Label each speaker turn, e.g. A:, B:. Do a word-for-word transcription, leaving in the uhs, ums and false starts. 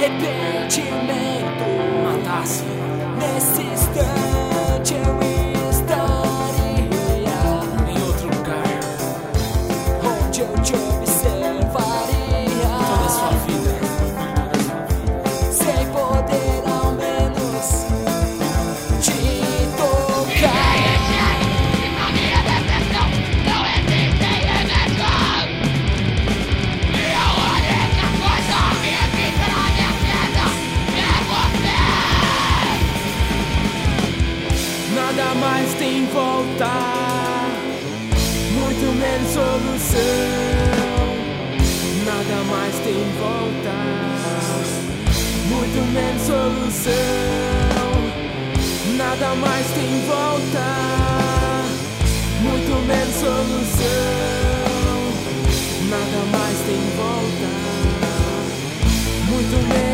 A: arrependimento matasse, nesse instante eu estaria em outro lugar, onde eu te observaria toda a sua vida, sem poder ao menos te tocar.
B: Na minha depressão não existem remédios. Minha única coisa, minha vida, na minha vida é você.
A: Nada mais tem volta, muito menos solução. Nada mais tem volta, muito menos solução. Nada mais tem volta, muito menos solução. Nada mais tem volta, muito menos